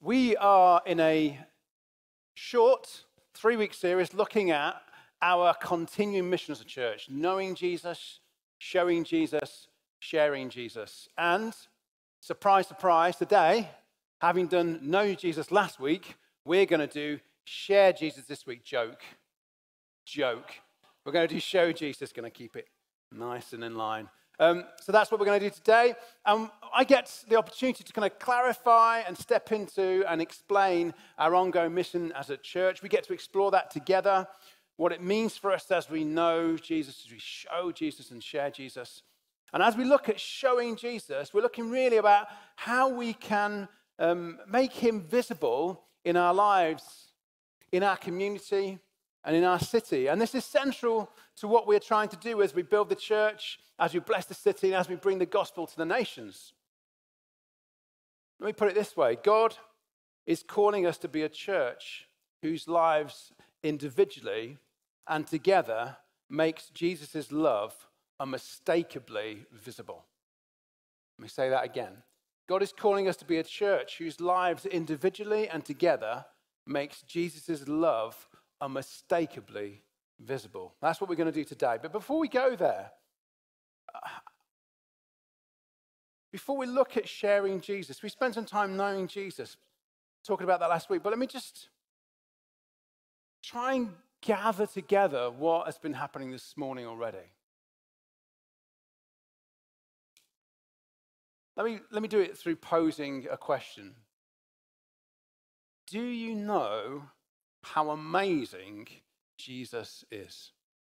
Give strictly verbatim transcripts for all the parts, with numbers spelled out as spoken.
We are in a short three-week series looking at our continuing mission as a church, knowing Jesus, showing Jesus, sharing Jesus. And surprise, surprise, today, having done Know Jesus last week, we're going to do Share Jesus this week. Joke. Joke. We're going to do Show Jesus, going to keep it nice and in line. Um, so that's what we're going to do today. Um, I get the opportunity to kind of clarify and step into and explain our ongoing mission as a church. We get to explore that together, what it means for us as we know Jesus, as we show Jesus and share Jesus. And as we look at showing Jesus, we're looking really about how we can um, make him visible in our lives, in our community, and in our city. And this is central to what we're trying to do as we build the church, as we bless the city, and as we bring the gospel to the nations. Let me put it this way. God is calling us to be a church whose lives individually and together makes Jesus' love unmistakably visible. Let me say that again. God is calling us to be a church whose lives individually and together makes Jesus' love unmistakably visible. That's what we're going to do today. But before we go there, before we look at sharing Jesus, we spent some time knowing Jesus, talking about that last week, but let me just try and gather together what has been happening this morning already. Let me, let me do it through posing a question. Do you know how amazing Jesus is?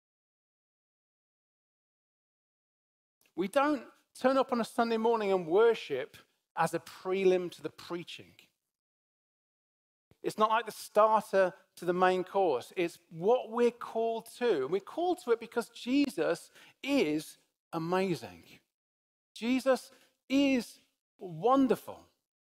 We don't turn up on a Sunday morning and worship as a prelim to the preaching. It's not like the starter to the main course. It's what we're called to. And we're called to it because Jesus is amazing. Jesus is wonderful.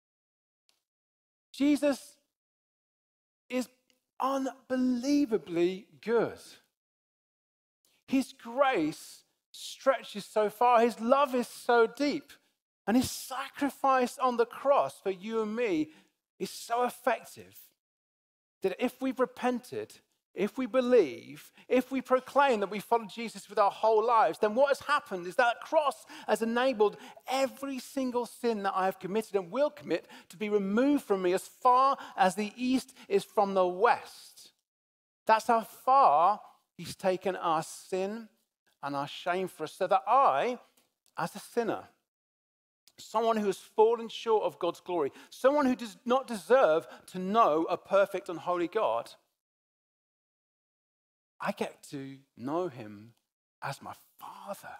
Jesus is unbelievably good. His grace stretches so far. His love is so deep. And his sacrifice on the cross for you and me is so effective that if we've repented, if we believe, if we proclaim that we follow Jesus with our whole lives, then what has happened is that cross has enabled every single sin that I have committed and will commit to be removed from me as far as the east is from the west. That's how far he's taken our sin and our shame for us, so that I, as a sinner, someone who has fallen short of God's glory, someone who does not deserve to know a perfect and holy God, I get to know him as my Father.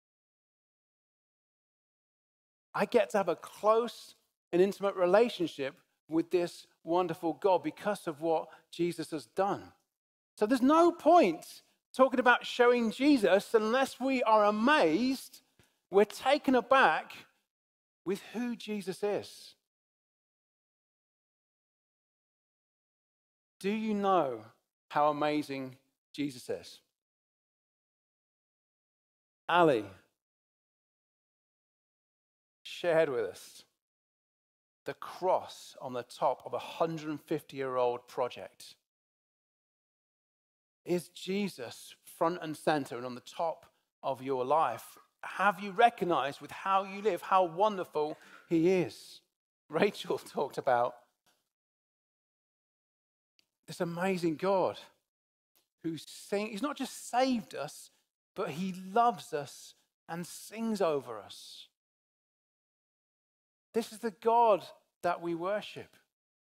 I get to have a close and intimate relationship with this wonderful God because of what Jesus has done. So there's no point talking about showing Jesus unless we are amazed, we're taken aback with who Jesus is. Do you know how amazing Jesus is? Ali shared with us the cross on the top of a one hundred fifty-year-old project. Is Jesus front and center and on the top of your life? Have you recognized with how you live how wonderful he is? Rachel talked about this amazing God who sing, he's not just saved us, but he loves us and sings over us. This is the God that we worship.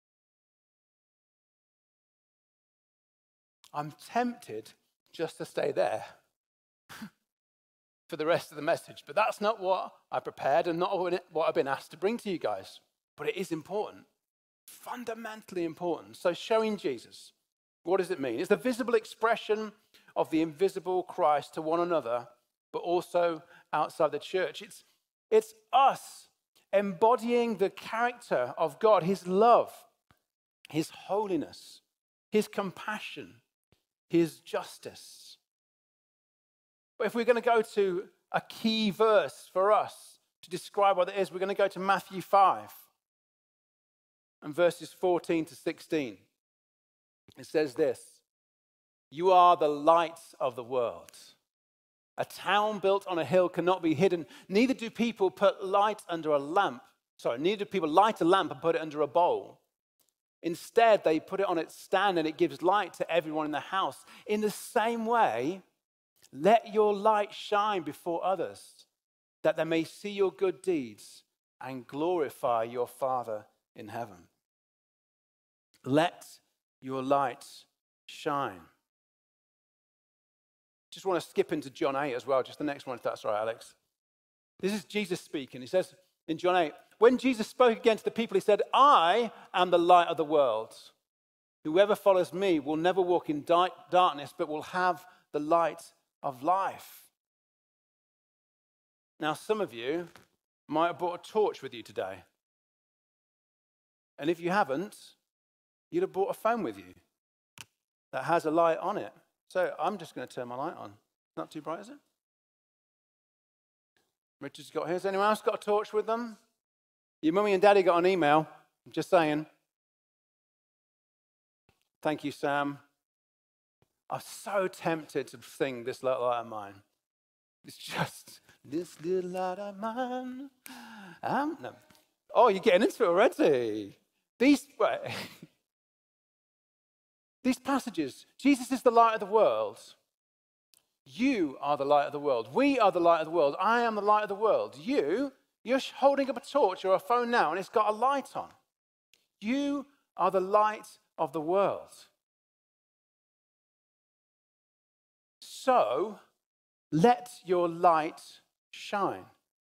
I'm tempted just to stay there for the rest of the message, but that's not what I prepared and not what I've been asked to bring to you guys. But it is important, fundamentally important. So showing Jesus, what does it mean? It's the visible expression of the invisible Christ to one another, but also outside the church. It's, it's us embodying the character of God, his love, his holiness, his compassion, his justice. But if we're going to go to a key verse for us to describe what it is, we're going to go to Matthew five. and verses fourteen to sixteen. It says this: "You are the light of the world. A town built on a hill cannot be hidden. Neither do people put light under a lamp. Sorry, neither do people light a lamp and put it under a bowl. Instead, they put it on its stand and it gives light to everyone in the house. In the same way, let your light shine before others, that they may see your good deeds and glorify your Father in heaven." Let your light shine. Just want to skip into John eight as well, just the next one, if that's all right, Alex. This is Jesus speaking. He says in John eight, when Jesus spoke again to the people, he said, "I am the light of the world. Whoever follows me will never walk in darkness, but will have the light of life." Now, some of you might have brought a torch with you today. And if you haven't, you'd have brought a phone with you that has a light on it. So I'm just going to turn my light on. Not too bright, is it? Richard's got his. Anyone else got a torch with them? Your mummy and daddy got an email. I'm just saying. Thank you, Sam. I'm so tempted to sing this little light of mine. It's just, this little light of mine. Um, no. Oh, you're getting into it already. These, wait. These passages, Jesus is the light of the world. You are the light of the world. We are the light of the world. I am the light of the world. You, you're holding up a torch or a phone now and it's got a light on. You are the light of the world. So, let your light shine.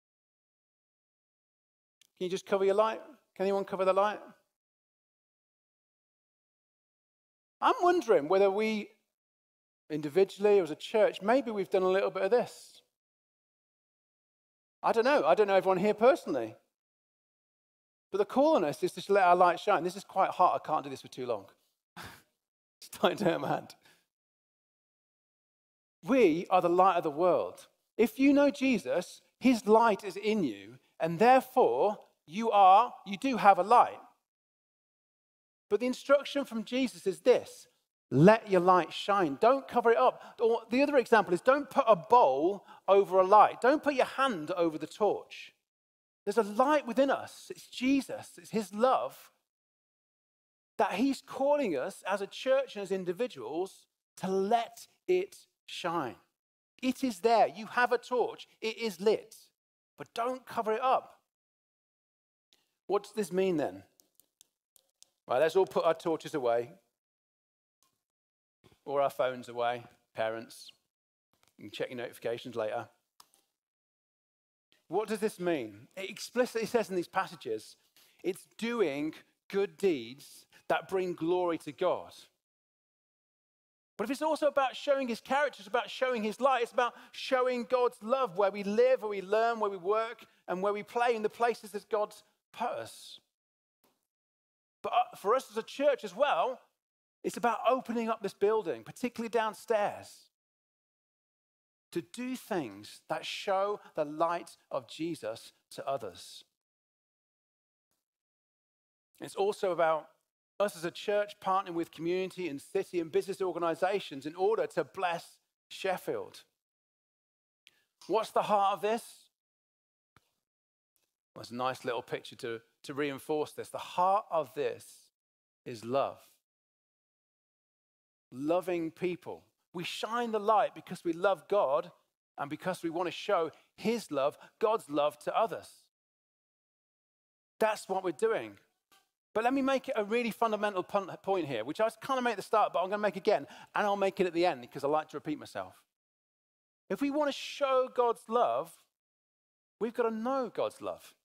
Can you just cover your light? Can anyone cover the light? I'm wondering whether we, individually or as a church, maybe we've done a little bit of this. I don't know. I don't know everyone here personally. But the call on us is to let our light shine. This is quite hot. I can't do this for too long. It's starting to hurt my hand. We are the light of the world. If you know Jesus, his light is in you, and therefore you are, you do have a light. But the instruction from Jesus is this: let your light shine. Don't cover it up. Or the other example is don't put a bowl over a light. Don't put your hand over the torch. There's a light within us. It's Jesus. It's his love that he's calling us as a church and as individuals to let it shine. It is there. You have a torch. It is lit. But don't cover it up. What does this mean then? Right, let's all put our torches away. Or our phones away. Parents, you can check your notifications later. What does this mean? It explicitly says in these passages, it's doing good deeds that bring glory to God. But if it's also about showing his character, it's about showing his light, it's about showing God's love where we live, where we learn, where we work, and where we play in the places that God's put us. But for us as a church as well, it's about opening up this building, particularly downstairs, to do things that show the light of Jesus to others. It's also about us as a church partnering with community and city and business organizations in order to bless Sheffield. What's the heart of this? Well, it's a nice little picture to, to reinforce this. The heart of this is love. Loving people. We shine the light because we love God and because we want to show his love, God's love to others. That's what we're doing. But let me make it a really fundamental point here, which I was kind of made at the start, but I'm going to make again, and I'll make it at the end because I like to repeat myself. If we want to show God's love, we've got to know God's love.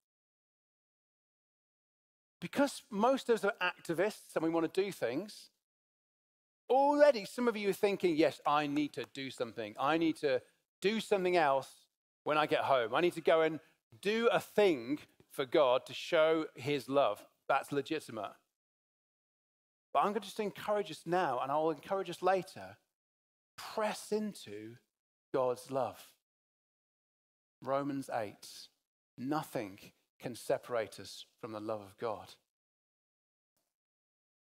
Because most of us are activists and we want to do things, already some of you are thinking, yes, I need to do something. I need to do something else when I get home. I need to go and do a thing for God to show his love. That's legitimate. But I'm going to just encourage us now, and I'll encourage us later, press into God's love. Romans eight, nothing can separate us from the love of God.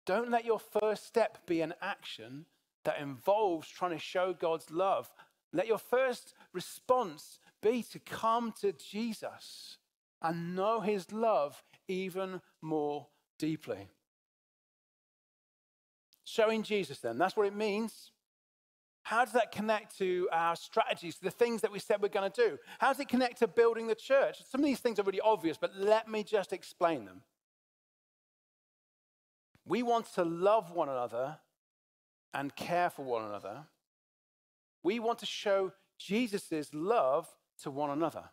Don't let your first step be an action that involves trying to show God's love. Let your first response be to come to Jesus and know his love even more deeply. Showing Jesus then, that's what it means. How does that connect to our strategies, to the things that we said we're going to do? How does it connect to building the church? Some of these things are really obvious, but let me just explain them. We want to love one another and care for one another. We want to show Jesus' love to one another.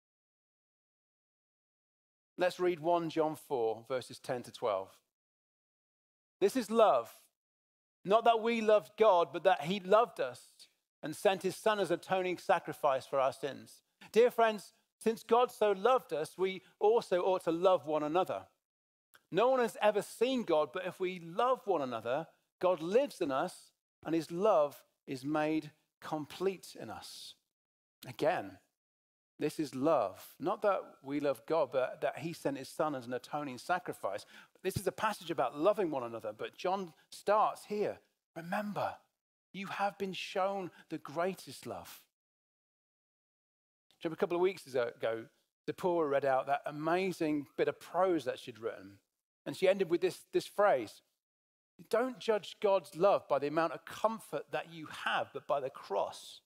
Let's read First John four, verses ten to twelve. This is love. Not that we loved God, but that he loved us and sent his son as atoning sacrifice for our sins. Dear friends, since God so loved us, we also ought to love one another. No one has ever seen God, but if we love one another, God lives in us and his love is made complete in us. Again, this is love. Not that we love God, but that he sent his son as an atoning sacrifice. This is a passage about loving one another, but John starts here. Remember, you have been shown the greatest love. So a couple of weeks ago, Deborah read out that amazing bit of prose that she'd written. And she ended with this, this phrase: don't judge God's love by the amount of comfort that you have, but by the cross.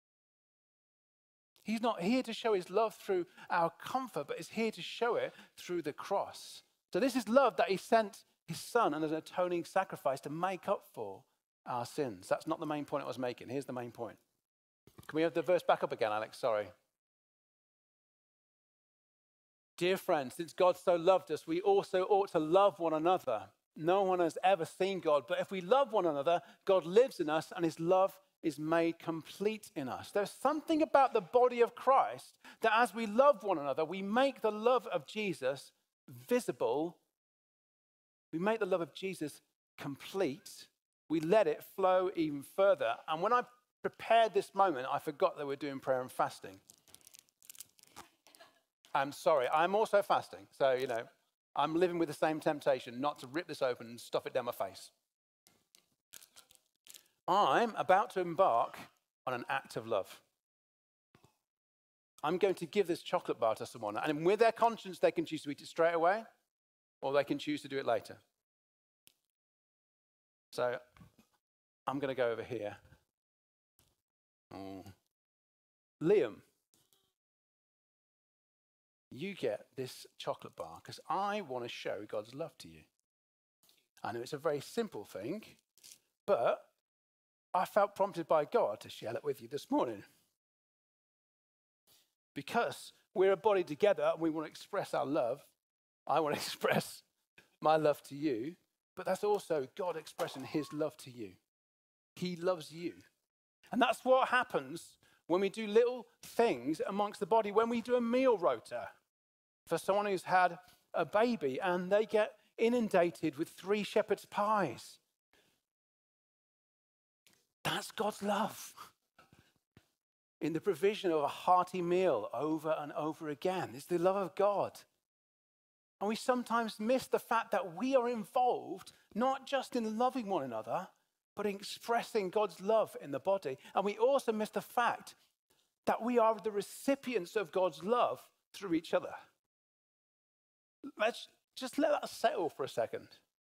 He's not here to show his love through our comfort, but is here to show it through the cross. So this is love that he sent his son as an atoning sacrifice to make up for our sins. That's not the main point I was making. Here's the main point. Can we have the verse back up again, Alex? Sorry. Dear friends, since God so loved us, we also ought to love one another. No one has ever seen God, but if we love one another, God lives in us and his love is made complete in us. There's something about the body of Christ that as we love one another, we make the love of Jesus visible. We make the love of Jesus complete. We let it flow even further. And when I prepared this moment, I forgot that we're doing prayer and fasting. I'm sorry, I'm also fasting. So, you know, I'm living with the same temptation not to rip this open and stuff it down my face. I'm about to embark on an act of love. I'm going to give this chocolate bar to someone, and with their conscience, they can choose to eat it straight away, or they can choose to do it later. So I'm going to go over here. Oh. Liam, you get this chocolate bar because I want to show God's love to you. I know it's a very simple thing, but I felt prompted by God to share it with you this morning. Because we're a body together and we want to express our love. I want to express my love to you, but that's also God expressing his love to you. He loves you. And that's what happens when we do little things amongst the body, when we do a meal rota for someone who's had a baby and they get inundated with three shepherd's pies. That's God's love in the provision of a hearty meal over and over again. It's the love of God. And we sometimes miss the fact that we are involved not just in loving one another, but in expressing God's love in the body. And we also miss the fact that we are the recipients of God's love through each other. Let's just let that settle for a second.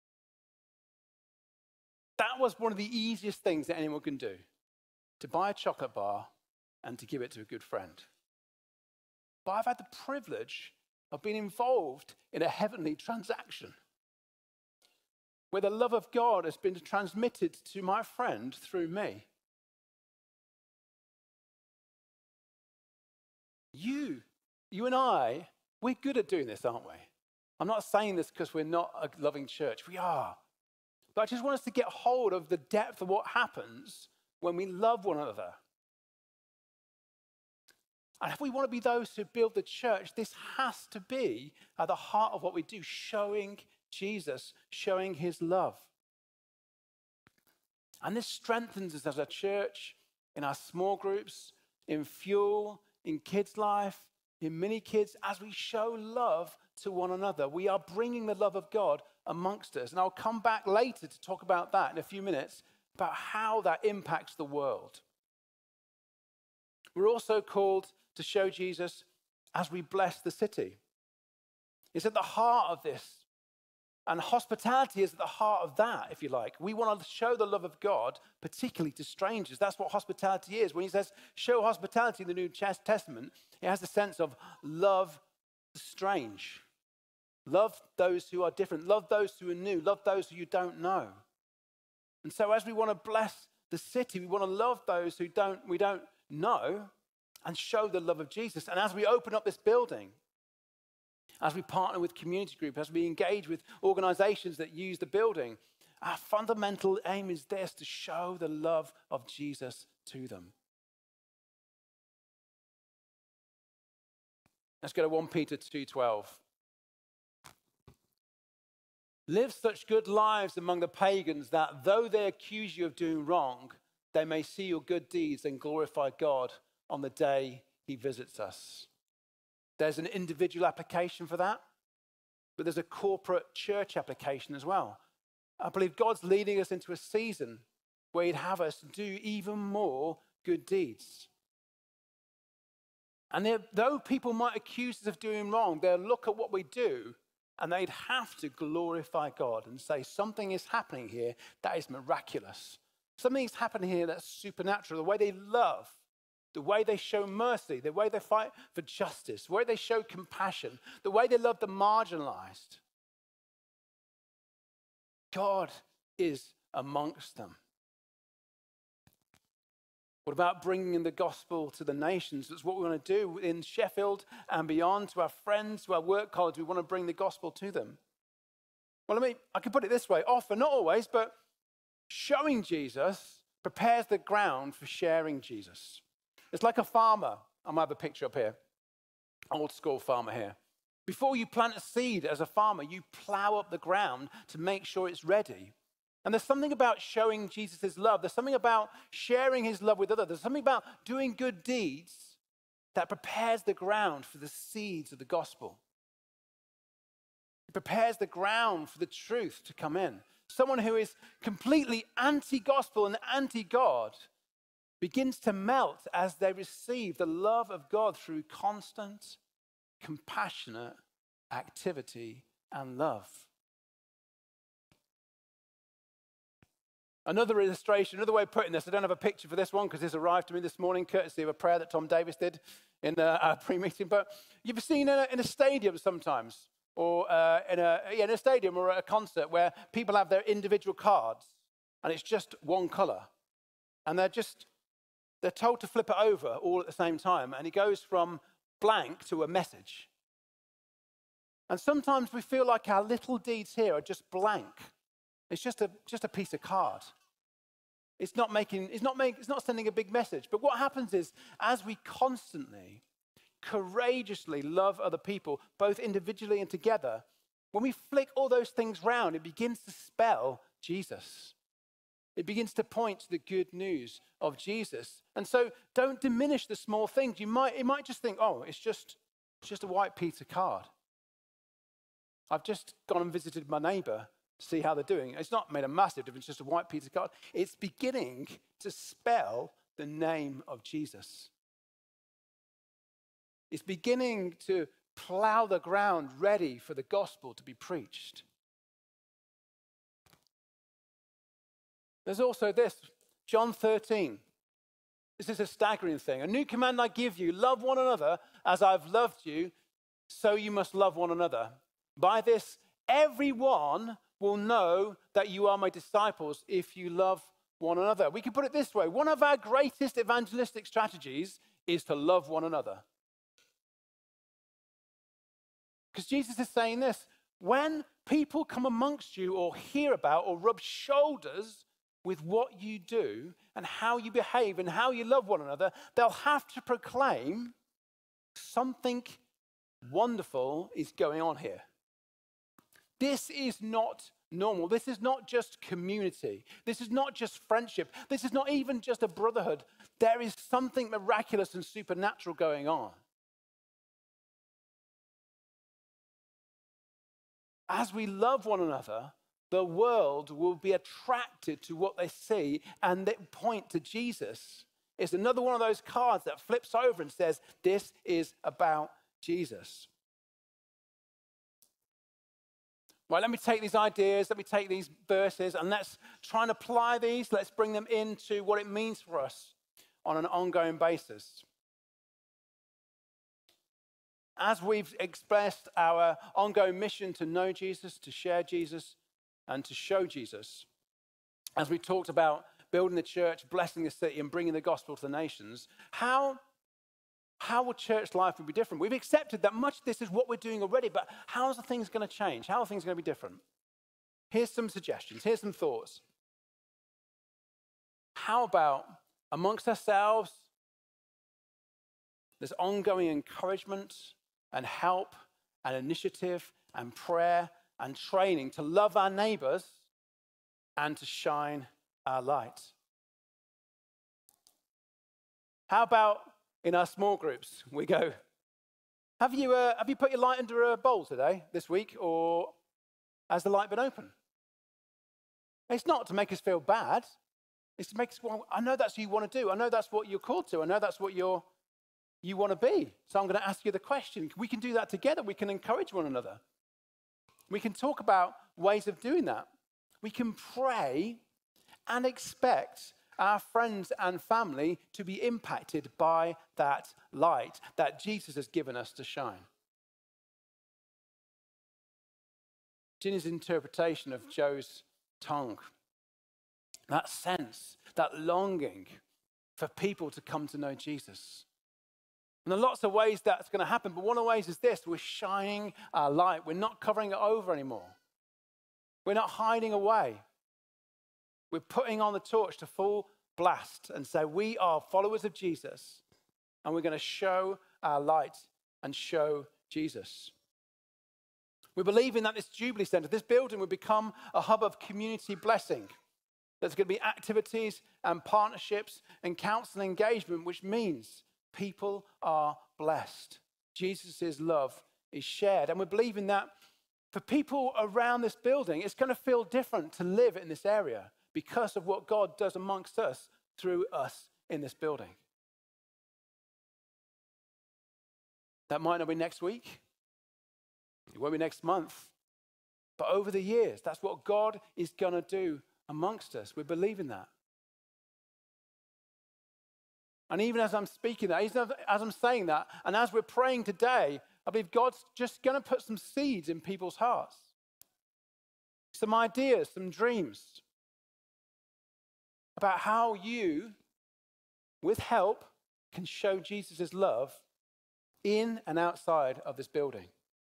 That was one of the easiest things that anyone can do, to buy a chocolate bar and to give it to a good friend. But I've had the privilege of being involved in a heavenly transaction where the love of God has been transmitted to my friend through me. You, you and I, we're good at doing this, aren't we? I'm not saying this because we're not a loving church. We are. But I just want us to get hold of the depth of what happens when we love one another. And if we want to be those who build the church, this has to be at the heart of what we do, showing Jesus, showing his love. And this strengthens us as a church, in our small groups, in Fuel, in Kids Life, in Mini Kids, as we show love to one another. We are bringing the love of God amongst us. And I'll come back later to talk about that in a few minutes, about how that impacts the world. We're also called to show Jesus as we bless the city. It's at the heart of this. And hospitality is at the heart of that, if you like. We want to show the love of God, particularly to strangers. That's what hospitality is. When he says show hospitality in the New Testament, it has the sense of love the strange. Love those who are different. Love those who are new. Love those who you don't know. And so as we want to bless the city, we want to love those who don't we don't know and show the love of Jesus. And as we open up this building, as we partner with community group, as we engage with organizations that use the building, our fundamental aim is this: to show the love of Jesus to them. Let's go to First Peter two twelve. Live such good lives among the pagans that though they accuse you of doing wrong, they may see your good deeds and glorify God on the day he visits us. There's an individual application for that, but there's a corporate church application as well. I believe God's leading us into a season where he'd have us do even more good deeds. And though people might accuse us of doing wrong, they'll look at what we do and they'd have to glorify God and say something is happening here that is miraculous. Something is happening here that's supernatural. The way they love, the way they show mercy, the way they fight for justice, the way they show compassion, the way they love the marginalized. God is amongst them. What about bringing the gospel to the nations? That's what we want to do in Sheffield and beyond, to our friends, to our work colleagues. We want to bring the gospel to them. Well, I mean, I can put it this way, often, not always, but showing Jesus prepares the ground for sharing Jesus. It's like a farmer. I might have a picture up here. Old school farmer here. Before you plant a seed as a farmer, you plow up the ground to make sure it's ready. And there's something about showing Jesus' love. There's something about sharing his love with others. There's something about doing good deeds that prepares the ground for the seeds of the gospel. It prepares the ground for the truth to come in. Someone who is completely anti-gospel and anti-God begins to melt as they receive the love of God through constant, compassionate activity and love. Another illustration, another way of putting this, I don't have a picture for this one because this arrived to me this morning, courtesy of a prayer that Tom Davis did in uh, our pre-meeting. But you've seen in a, in a stadium sometimes, or uh, in, a, yeah, in a stadium or at a concert where people have their individual cards and it's just one color. And they're just, they're told to flip it over all at the same time. And it goes from blank to a message. And sometimes we feel like our little deeds here are just blank. It's just a just a piece of card. It's not making, it's not making, it's not sending a big message. But what happens is, as we constantly, courageously love other people, both individually and together, when we flick all those things round, it begins to spell Jesus. It begins to point to the good news of Jesus. And so don't diminish the small things. You might, it might just think, oh, it's just, it's just a white piece of card. I've just gone and visited my neighbor. See how they're doing. It's not made a massive difference, just a white piece of card. It's beginning to spell the name of Jesus. It's beginning to plow the ground ready for the gospel to be preached. There's also this, John thirteen. This is a staggering thing. A new command I give you, love one another as I've loved you, so you must love one another. By this, everyone will know that you are my disciples if you love one another. We can put it this way. One of our greatest evangelistic strategies is to love one another. Because Jesus is saying this, when people come amongst you or hear about or rub shoulders with what you do and how you behave and how you love one another, they'll have to proclaim something wonderful is going on here. This is not normal. This is not just community. This is not just friendship. This is not even just a brotherhood. There is something miraculous and supernatural going on. as we love one another, the world will be attracted to what they see and they point to Jesus. It's another one of those cards that flips over and says, this is about Jesus. Right, let me take these ideas, let me take these verses, and let's try and apply these. Let's bring them into what it means for us on an ongoing basis. As we've expressed our ongoing mission to know Jesus, to share Jesus, and to show Jesus, as we talked about building the church, blessing the city, and bringing the gospel to the nations, how, how will church life be different? We've accepted that much of this is what we're doing already, but how are things going to change? How are things going to be different? Here's some suggestions. Here's some thoughts. How about amongst ourselves, there's ongoing encouragement and help and initiative and prayer and training to love our neighbors and to shine our light. How about in our small groups, we go, have you, uh, have you put your light under a bowl today, this week, or has the light been open? It's not to make us feel bad. It's to make us, well, I know that's what you want to do. I know that's what you're called to. I know that's what you're, you want to be. So I'm going to ask you the question. We can do that together. We can encourage one another. We can talk about ways of doing that. We can pray and expect our friends and family to be impacted by that light that Jesus has given us to shine. Ginny's interpretation of Joe's tongue, that sense, that longing for people to come to know Jesus. And there are lots of ways that's going to happen, but one of the ways is this: we're shining our light. We're not covering it over anymore. We're not hiding away. We're putting on the torch to full blast and say, we are followers of Jesus, and we're going to show our light and show Jesus. We're believing that this Jubilee Centre, this building, will become a hub of community blessing. There's going to be activities and partnerships and counsel engagement, which means people are blessed. Jesus' love is shared. And we're believing that for people around this building, it's going to feel different to live in this area because of what God does amongst us through us in this building. That might not be next week. It won't be next month. But over the years, that's what God is going to do amongst us. We're believing that. And even as I'm speaking that, even as I'm saying that, and as we're praying today, I believe God's just going to put some seeds in people's hearts. Some ideas, some dreams about how you, with help, can show Jesus' love in and outside of this building.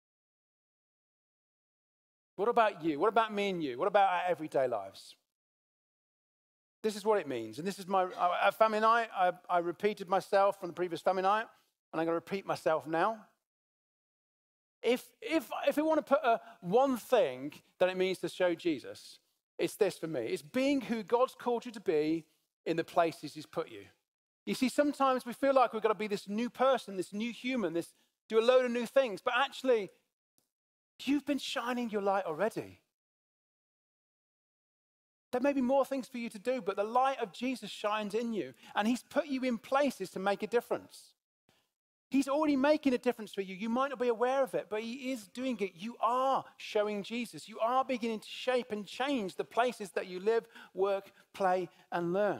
What about you? What about me and you? What about our everyday lives? This is what it means. And this is my, our family night. I, I repeated myself from the previous family night, and I'm going to repeat myself now. If, if, if we want to put a, one thing that it means to show Jesus, it's this for me. It's being who God's called you to be in the places he's put you. You see, sometimes we feel like we've got to be this new person, this new human, this do a load of new things, but actually, you've been shining your light already. There may be more things for you to do, but the light of Jesus shines in you, and he's put you in places to make a difference. He's already making a difference for you. You might not be aware of it, but he is doing it. You are showing Jesus. You are beginning to shape and change the places that you live, work, play, and learn.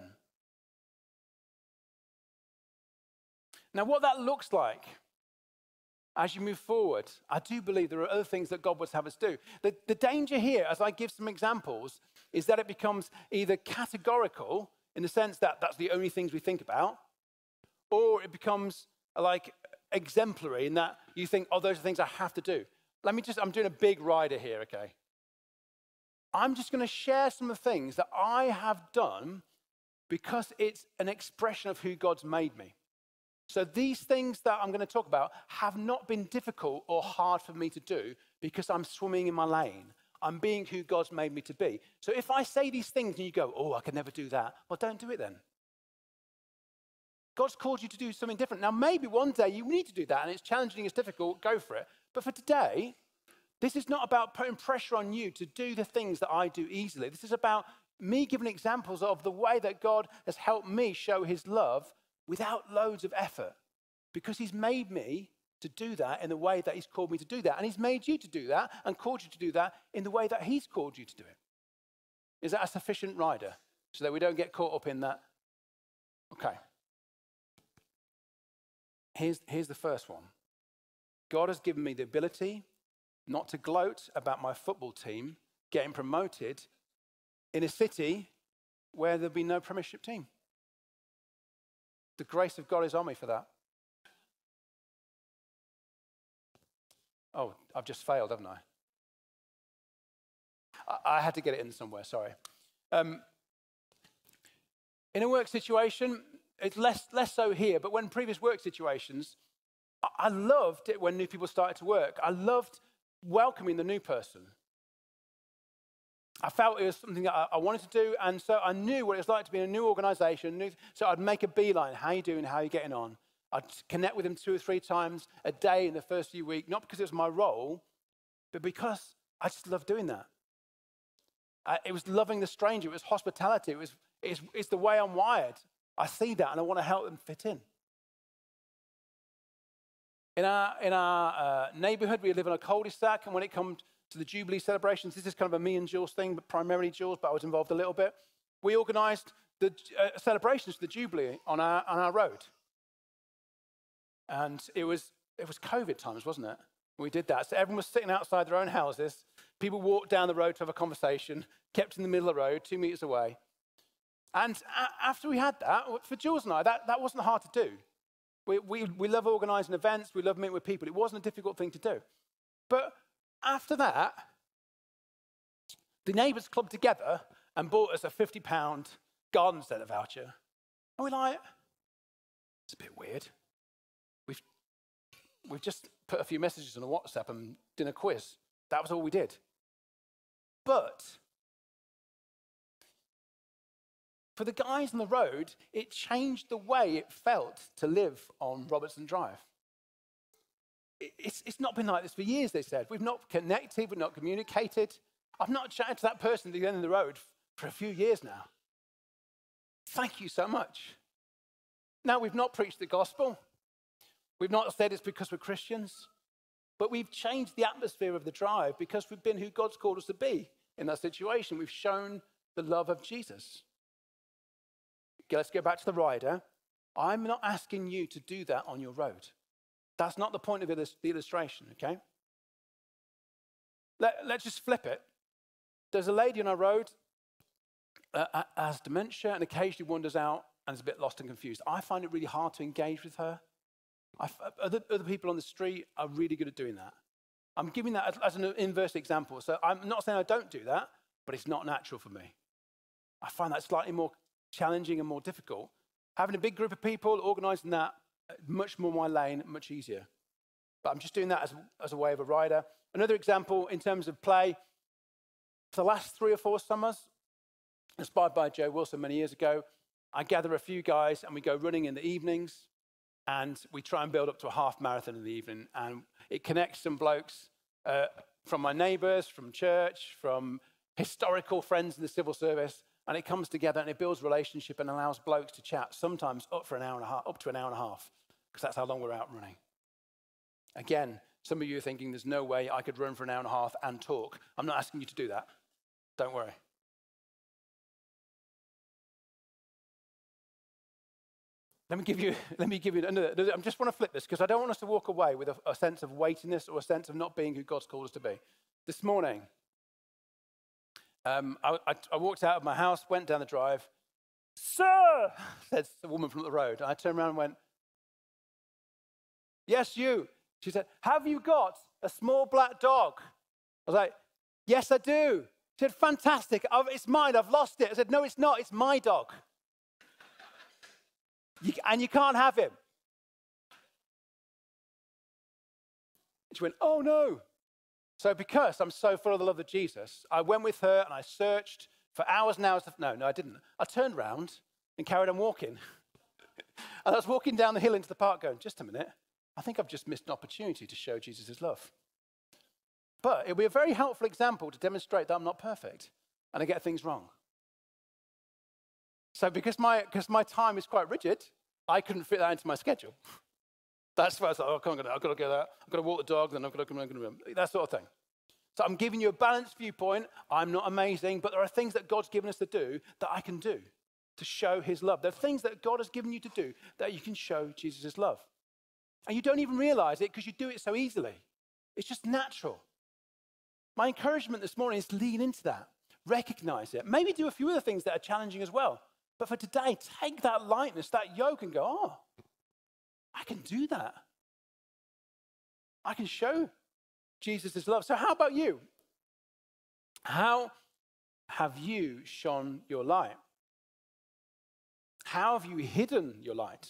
Now, what that looks like as you move forward, I do believe there are other things that God would have us do. The, the danger here, as I give some examples, is that it becomes either categorical, in the sense that that's the only things we think about, or it becomes like exemplary in that you think, oh, those are things I have to do. Let me just, I'm doing a big rider here, okay? I'm just going to share some of the things that I have done because it's an expression of who God's made me. So these things that I'm going to talk about have not been difficult or hard for me to do because I'm swimming in my lane. I'm being who God's made me to be. So if I say these things and you go, oh, I can never do that, well, don't do it then. God's called you to do something different. Now, maybe one day you need to do that and it's challenging, it's difficult, go for it. But for today, This is not about putting pressure on you to do the things that I do easily. This is about me giving examples of the way that God has helped me show his love without loads of effort, because he's made me to do that in the way that he's called me to do that. And he's made you to do that and called you to do that in the way that he's called you to do it. Is that a sufficient rider so that we don't get caught up in that? Okay. Here's, here's the first one. God has given me the ability not to gloat about my football team getting promoted in a city where there'll be no Premiership team. The grace of God is on me for that. Oh, I've just failed, haven't I? I, I had to get it in somewhere, sorry. Um, in a work situation, it's less, less so here, but when previous work situations, I, I loved it when new people started to work. I loved welcoming the new person. I felt it was something that I, I wanted to do, and so I knew what it was like to be in a new organization. New, so I'd make a beeline. How are you doing? How are you getting on? I'd connect with them two or three times a day in the first few weeks, not because it was my role, but because I just loved doing that. Uh, it was loving the stranger. It was hospitality. It was it's, it's the way I'm wired. I see that, and I want to help them fit in. In our, in our uh, neighborhood, we live in a cul-de-sac, and when it comes to the Jubilee celebrations, this is kind of a me and Jules thing, but primarily Jules, but I was involved a little bit. We organized the uh, celebrations for the Jubilee on our, on our road. And it was, it was COVID times, wasn't it? We did that. So everyone was sitting outside their own houses. People walked down the road to have a conversation, kept in the middle of the road, two meters away. And a- after we had that, for Jules and I, that, that wasn't hard to do. We, we, we love organizing events. We love meeting with people. It wasn't a difficult thing to do. But after that, the neighbours clubbed together and bought us a fifty pound garden centre voucher. And we're like, it's a bit weird. We've, we've just put a few messages on a WhatsApp and did a quiz. That was all we did. But for the guys on the road, it changed the way it felt to live on Robertson Drive. It's, it's not been like this for years, they said. We've not connected, we've not communicated. I've not chatted to that person at the end of the road for a few years now. Thank you so much. Now, we've not preached the gospel. We've not said it's because we're Christians. But we've changed the atmosphere of the drive because we've been who God's called us to be in that situation. We've shown the love of Jesus. Okay, let's go back to the rider. I'm not asking you to do that on your road. That's not the point of the illustration, okay? Let, let's just flip it. There's a lady on our road, uh, has dementia and occasionally wanders out and is a bit lost and confused. I find it really hard to engage with her. I, other, other people on the street are really good at doing that. I'm giving that as, as an inverse example. So I'm not saying I don't do that, but it's not natural for me. I find that slightly more challenging and more difficult. Having a big group of people, organising that, much more my lane, much easier. But I'm just doing that as, as a way of a rider. Another example in terms of play, for the last three or four summers, inspired by Joe Wilson many years ago, I gather a few guys and we go running in the evenings and we try and build up to a half marathon in the evening. And it connects some blokes uh, from my neighbours, from church, from historical friends in the civil service. And it comes together and it builds relationship and allows blokes to chat, sometimes up for an hour and a half, up to an hour and a half, because that's how long we're out running. Again, some of you are thinking there's no way I could run for an hour and a half and talk. I'm not asking you to do that. Don't worry. Let me give you, let me give you another, I just want to flip this because I don't want us to walk away with a, a sense of weightiness or a sense of not being who God's called us to be. This morning, Um, I, I, I walked out of my house, went down the drive. Sir, said the woman from the road. I turned around and went, yes, you. She said, have you got a small black dog? I was like, yes, I do. She said, fantastic. I've, it's mine. I've lost it. I said, no, it's not. It's my dog. you, and you can't have him. She went, oh, no. So because I'm so full of the love of Jesus, I went with her and I searched for hours and hours. Of, no, no, I didn't. I turned around and carried on walking. And I was walking down the hill into the park going, just a minute. I think I've just missed an opportunity to show Jesus' love. But it'll be a very helpful example to demonstrate that I'm not perfect and I get things wrong. So because my, because my time is quite rigid, I couldn't fit that into my schedule. That's why I was like, oh, come on, I've got to get that. I've got to walk the dog, then I've got to come on, that sort of thing. So I'm giving you a balanced viewpoint. I'm not amazing, but there are things that God's given us to do that I can do to show his love. There are things that God has given you to do that you can show Jesus' love. And you don't even realize it because you do it so easily. It's just natural. My encouragement this morning is to lean into that, recognize it, maybe do a few other things that are challenging as well. But for today, take that lightness, that yoke, and go, oh, I can do that. I can show Jesus' love. So how about you? How have you shone your light? How have you hidden your light?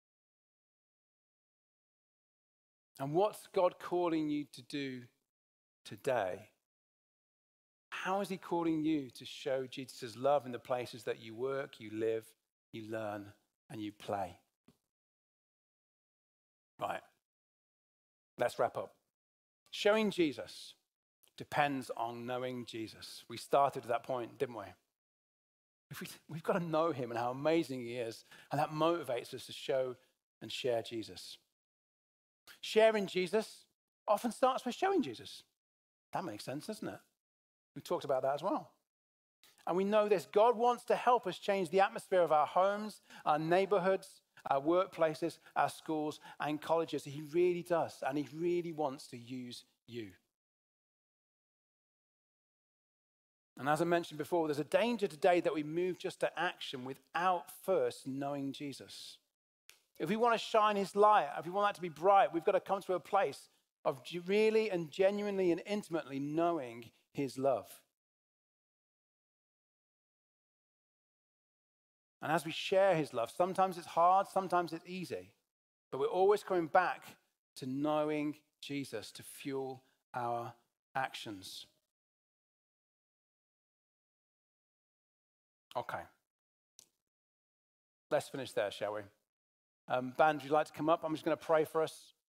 And what's God calling you to do today? How is he calling you to show Jesus' love in the places that you work, you live, you learn, and you play? Right. Let's wrap up. Showing Jesus depends on knowing Jesus. We started at that point, didn't we? If we we've got to know him and how amazing he is, and that motivates us to show and share Jesus. Sharing Jesus often starts with showing Jesus. That makes sense, doesn't it? We talked about that as well. And we know this. God wants to help us change the atmosphere of our homes, our neighborhoods, our workplaces, our schools, and colleges. He really does. And he really wants to use you. And as I mentioned before, there's a danger today that we move just to action without first knowing Jesus. If we want to shine his light, if we want that to be bright, we've got to come to a place of really and genuinely and intimately knowing his love. And as we share his love, sometimes it's hard, sometimes it's easy, but we're always coming back to knowing Jesus to fuel our actions. Okay. Let's finish there, shall we? Um, band, would you like to come up? I'm just going to pray for us.